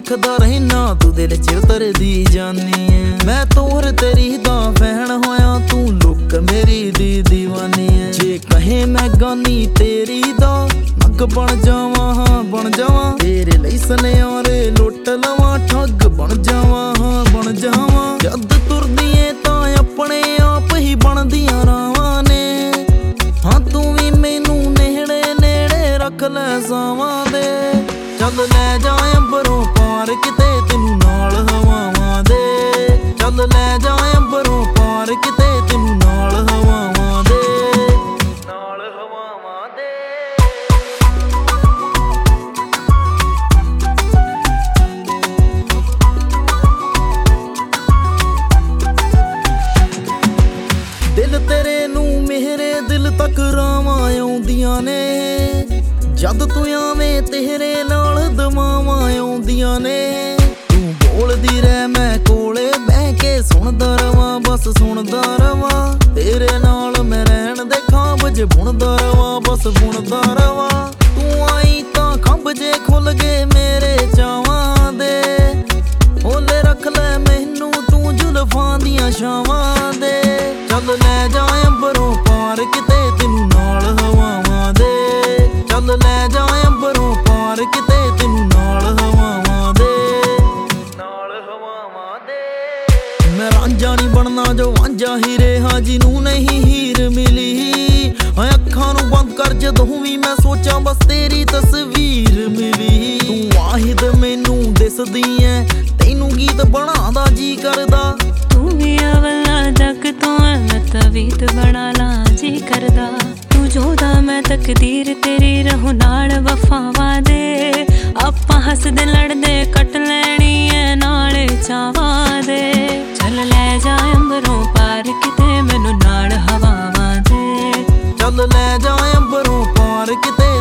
ਵੇਖਦਾ ਰਹਿਣਾ ਤੂੰ ਦਿਲ 'ਚ ਉਤਰਦੀ ਜਾਨੀ ਐ। ਮੈਂ ਤੋਰ ਤੇਰੀ ਦਾ ਫੈਨ ਹੋਇਆ ਤੂੰ ਲੁੱਕ ਮੇਰੀ ਦੀ ਦੀਵਾਨੀ ਐ। ਜੇ ਕਹੇ ਮੈਂ ਗਾਨੀ ਤੇਰੀ ਦਾ ਨੱਕ ਬਣ ਜਾਵਾਂ ਹਾਂ ਬਣ ਜਾਵਾਂ, ਤੇਰੇ ਲਈ ਸੁਨਿਆਰੇ ਲੁੱਟ ਲਵਾਂ, ਠੱਗ ਬਣ ਜਾਵਾਂ ਹਾਂ ਬਣ ਜਾਵਾਂ। ਜਦ ਤੁਰਦੀ ਏ ਤਾਂ ਆਪਣੇ ਆਪ ਹੀ ਬਣਦੀਆਂ ਰਾਵਾਂ ਨੇ, ਹਾਂ ਤੂੰ ਵੀ ਮੈਨੂੰ ਨੇੜੇ ਨੇੜੇ ਰੱਖ ਲੈ ਸਾਵਾਂ ਦੇ। ਚੱਲ ਲੈ ਜਾ ਅੰਬਰੋਂ ਪਾਰ ਕਿਤੇ ਤੈਨੂੰ ਨਾਲ ਹਵਾਵਾਂ ਦੇ, ਚੱਲ ਲੈ ਜਾ ਅੰਬਰੋਂ ਪਾਰ ਕਿਤੇ ਤੈਨੂੰ ਨਾਲ ਹਵਾਵਾਂ ਦੇ, ਨਾਲ ਹਵਾਵਾਂ ਦੇ। ਦਿਲ ਤੇਰੇ ਨੂੰ ਮੇਰੇ ਦਿਲ ਤੱਕ ਰਾਵਾਂ ਆਉਂਦੀਆਂ ਨੇ, ਜਦ ਤੂੰ ਆਵੇਂ ਤੇਰੇ ਨਾਲ ਦਮਾਵਾਂ ਆਉਂਦੀਆਂ ਨੇ। ਤੂੰ ਬੋਲਦੀ ਰਹਿ ਮੈਂ ਕੋਲੇ ਬਹਿ ਕੇ ਸੁਣਦਾ ਰਵਾਂ, ਬਸ ਸੁਣਦਾ ਰਵਾਂ। ਤੇਰੇ ਨਾਲ ਮੈਂ ਰਹਿਣ ਦੇ ਖਾਬ ਜੇ ਬੁਣਦਾ ਰਵਾਂ, ਬਸ ਬੁਣਦਾ ਰਵਾਂ। ਤੂੰ ਆਈ ਤਾਂ ਖੰਭ ਜੇ ਖੁੱਲ ਗਏ ਮੇਰੇ ਚਾਵਾਂ ਦੇ, ਓਲੇ ਰੱਖ ਲੈ ਮੈਨੂੰ ਤੂੰ ਜ਼ੁਲਫਾਂ ਦੀਆਂ ਛਾਵਾਂ ਦੇ। ਚੱਲ ਲੈ ਜਾ ਅੰਬਰੋਂ ਪਾਰ ਕਿਤੇ ਤੈਨੂੰ ਨਾਲ ਹਵਾਵਾਂ ਦੇ, ਚੱਲ ਲੈ ਜਾ ਅੰਬਰੋਂ ਪਾਰ ਕਿਤੇ ਤੈਨੂੰ ਨਾਲ ਹਵਾਵਾਂ ਦੇ, ਨਾਲ ਹਵਾਵਾਂ ਦੇ। ਮੈਂ ਰਾਂਝਾ ਨਹੀਂ ਬਣਨਾ ਜੋ ਵਾਂਝਾ ਹੀ ਰਿਹਾ ਜਿਹਨੂੰ ਨਹੀਂ ਹੀਰ ਮਿਲੀ। ਅੱਖਾਂ ਨੂੰ ਬੰਦ ਕਰ ਜਦੋਂ ਵੀ ਮੈਂ ਸੋਚਾਂ ਬਸ ਤੇਰੀ ਤਸਵੀਰ ਮਿਲੀ। ਤੂੰ ਵਾਹਿਦ ਮੈਨੂੰ ਦਿਸਦੀ ਐ, ਤੈਨੂੰ ਗੀਤ ਬਣਾਉਂਦਾ ਜੀ ਕਰਦਾ। ਤੂੰ ਵੀ ਅਵਲਾ ਜਗ ਤੋਂ ਮੈਂ ਤਵੀਤ ਬਣਾ ਲਾਂ ਜੀ ਕਰਦਾ। ਤੂੰ ਜੋਦਾ ਮੈਂ ਤਕਦੀਰ ਤੇਰੀ ਰਹੂੰ ਨਾਲ ਵਫਾਵਾਂ ਦੇ। ਆਪਾਂ ਹੱਸਦੇ ਲੜਦੇ ਕੱਟ ਲੈਣੀ ਐ ਨਾਲ ਚਾਵਾਂ ਦੇ। ਚੱਲ ਲੈ ਜਾ ਅੰਬਰੋਂ ਪਾਰ ਕਿਤੇ ਮੈਨੂੰ ਨਾਲ ਹਵਾਵਾਂ ਦੇ, ਚੱਲ ਲੈ ਜਾ ਅੰਬਰੋਂ ਪਾਰ ਕਿਤੇ